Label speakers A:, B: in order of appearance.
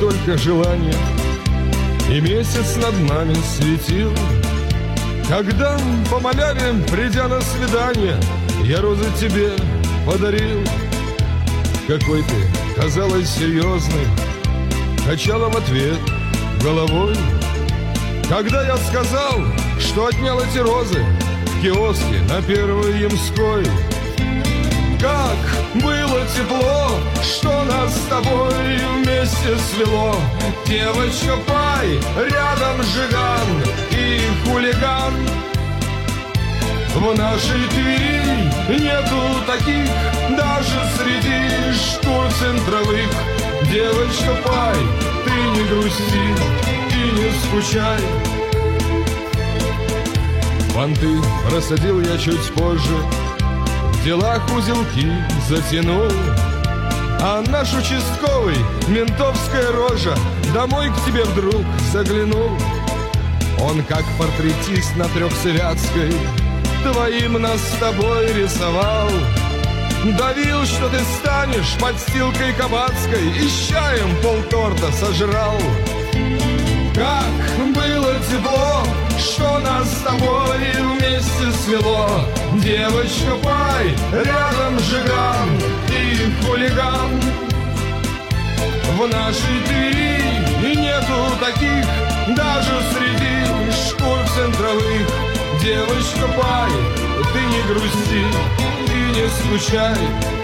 A: только желание, и месяц над нами светил. Когда по маляве, придя на свидание, я розы тебе подарил. Какой ты, казалось, серьезный, качала в ответ головой. Когда я сказал, что отнял эти розы в киоске на Первой Ямской. Как было тепло, что нас с тобой вместе свело. Девочка Пай, рядом Жиган и хулиган. В нашей Твери нету таких, даже среди шкур центровых. Девочка Пай, ты не грусти и не скучай. Банты рассадил я чуть позже, в делах узелки затянул. А наш участковый, ментовская рожа, домой к тебе вдруг заглянул. Он как портретист на Трехсырятской твоим нас с тобой рисовал. Давил, что ты станешь подстилкой кабацкой, и с чаем полторта сожрал. Как было тепло, что нас с тобой вместе свело. Девочка Пай, рядом Жиган и хулиган. В нашей Твери нету таких, даже среди шкур центровых. Девочка Пай, ты не грусти и не скучай.